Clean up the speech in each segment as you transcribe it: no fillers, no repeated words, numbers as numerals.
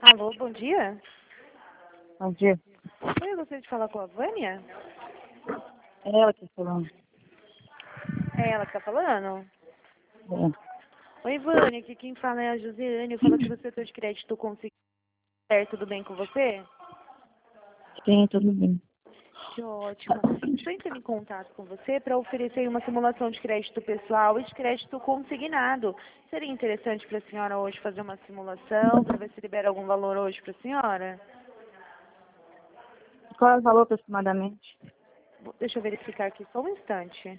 Alô, bom dia. Bom dia. Oi, eu gostaria de falar com a Vânia. É ela que está falando. É ela que tá falando? É. Oi, Vânia, aqui quem fala é a Josiane. Eu falo aqui do setor de crédito consegui. Tudo bem com você? Sim, tudo bem. Que ótimo. Estou entrando em contato com você para oferecer uma simulação de crédito pessoal e de crédito consignado. Seria interessante para a senhora hoje fazer uma simulação para ver se libera algum valor hoje para a senhora? Qual é o valor aproximadamente? Deixa eu verificar aqui só um instante.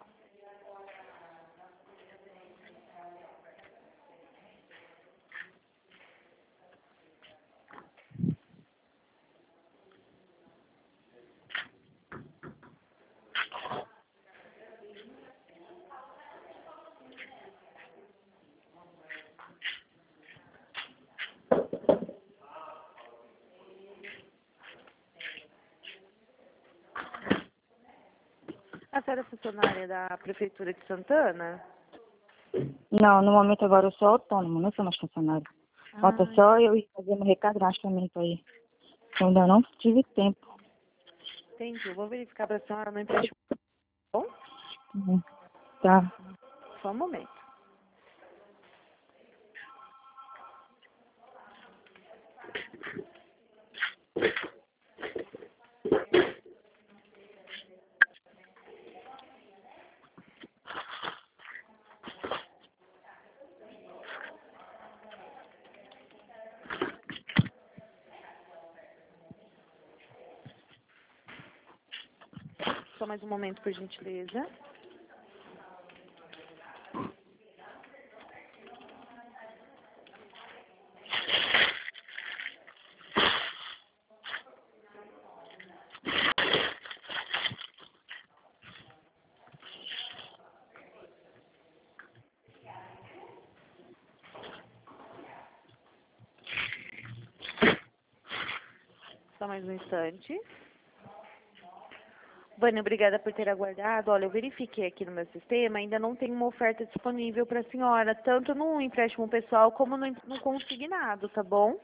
A senhora é funcionária da Prefeitura de Santana? Não, no momento agora eu sou autônoma, não sou mais funcionária. Falta Ah, só eu ir fazer meu recadastramento aí. Eu ainda não tive tempo. entendi. Eu vou verificar para a senhora no empréstimo. Bom, Uhum. Tá. só um momento. Só mais um momento, por gentileza. Só mais um instante. Vânia, obrigada por ter aguardado. Olha, eu verifiquei aqui no meu sistema, ainda não tem uma oferta disponível para a senhora, tanto no empréstimo pessoal como no consignado, tá bom?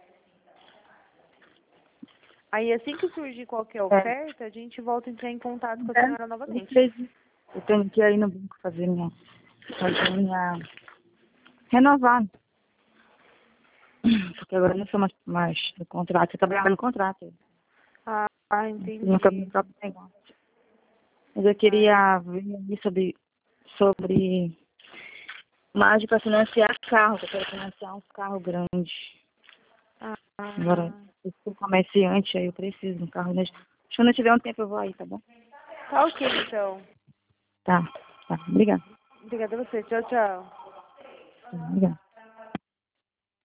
Aí, assim que surgir qualquer É. oferta, a gente volta a entrar em contato com a senhora Eu novamente. sei disso. Eu tenho que ir aí no banco fazer minha renovar. Porque agora eu não sou mais no contrato. Eu trabalhava no contrato. Nunca me Entendi. próprio negócio. Mas eu Ah, queria ver aí sobre mais para financiar carro, que eu quero financiar uns carros grandes. Agora, ah, eu sou comerciante, aí eu preciso de um carro grande. Se eu não tiver um tempo, eu vou aí, tá bom? tá ok, então. Tá, tá. Obrigada. Obrigada a você. Tchau, tchau. Obrigada.